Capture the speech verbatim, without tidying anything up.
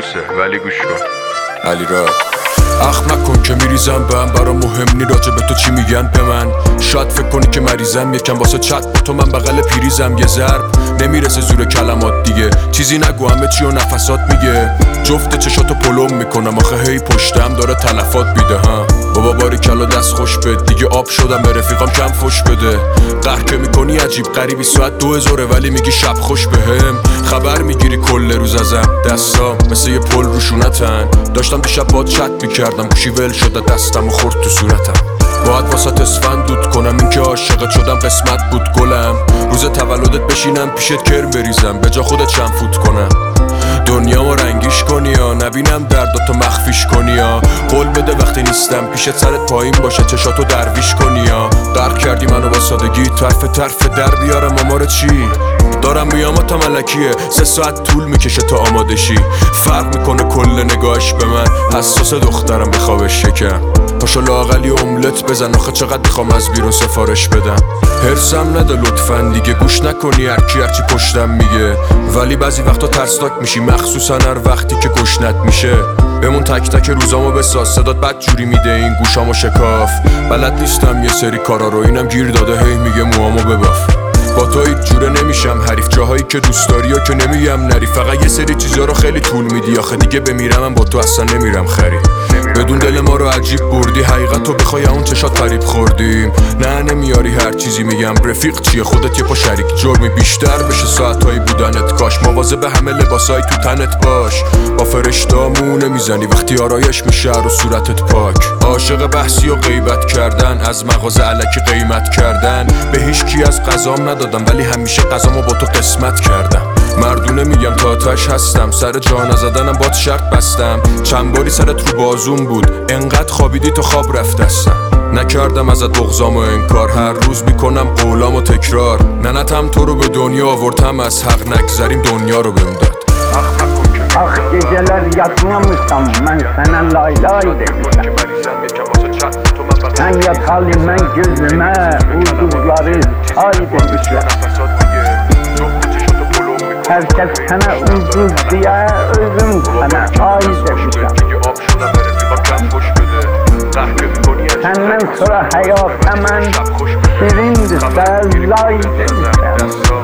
لوسه ولی گوش کن. علی را اخ نکن که میریزم به هم، برا مهم نی راجع به تو چی میگن به من. شاید فکر کنی که مریضم، یکم واسه چت با تو من بغل پیریزم. یه ضرب نمیرسه زور کلمات دیگه، چیزی نگو همه چی و نفسات میگه. جفت چشاتو پلم میکنم آخه هی پشتم داره تلفات بیده. ها بابا باری کلا دست خوش بد، دیگه آب شدم به رفیقام کم فش بده. قهر که میکنی عجیب غریبی، ساعت دو هزاره ولی میگی شب خوش بهم. خبر میگیری کل روز ازم، دستام مثل یه پل روشونتن. داشتم دیشب باد چت میکردم، گوشی ول شده دستم و خورد تو صورتم. باید واسه اسفند دود کنم، این که عاشقت شدم قسمت بود گلم. روز تولدت بشینم پیشت کرم بریزم، به جا خودت چند فوت کنم. دنیامو رنگیش کنی یا نبینم درداتو مخفیش کنی یا قول بده وقتی نیستم پیشت سرت پایین باشه چشاتو درویش کنی یا غرق کردی منو با سادگی، طرف طرف در بیارم آمار چی. دارم میامات ملکیه، سه ساعت طول میکشه تا آماده شی. فرق میکنه کل نگاهش به من، حساس دخترم بخوابش شکم. پاشو لااقل یه املت بزن، آخه چقدر میخوام از بیرون سفارش بدم. هرسم نده لطفا دیگه، گوش نکنی هرکی هرچی پشتم میگه. ولی بعضی وقتا ترسناک میشی، مخصوصا هر وقتی که گشنت میشه. بمون تک تک روزامو بساز، صدات بد جوری میده این گوشامو شکاف. بلد نیستم یه سری کارا رو، اینم گیر داده هی میگه موامو بباف. با تو هیچ جوره نمیشم حریف، جاهایی که دوست داری که نمیگم نری. فقط یه سری چیزا رو خیلی طول میدی، آخه دیگه بمیرم من با تو اصلا نمیرم خری. بدون دل ما رو عجیب بردی، حقیقتو بخوای اون چشات فریب خوردیم. نه نمیاری هر چیزی میگم، رفیق چیه خودت یه پا شریک جرمی بیشتر بشه ساعتایی بودنت. کاش مواظب همه لباسای تو تنت باش، با فرشتامو نمیزنی وقتی آرایش میشه رو صورتت پاک. عاشق بحثی و غیبت کردن، از مغازه الکی قیمت کردن. به هیچ کی از غذام ندادم ولی همیشه غذامو با تو قسمت کردم. مردونه میگم تا آتش هستم، سر جا نزدنم باد شرط بستم. چند باری سرت رو بازوم بود، انقدر خوابیدی تو خواب رفت دستم. نکردم ازت بغضام و انکار، هر روز میکنم قولام و تکرار. ننتم تو رو به دنیا آوردم، از حق نگذریم دنیا رو بهم داد. آخ geceler yatmamışsam ben sana lay lay demişim. Sen yat halim ben gözüme ulduzları ay demişler. Herkes sana ulduz diye özüm sana ay demişler. Senden sonra hayat hemen şirindir lay demişler.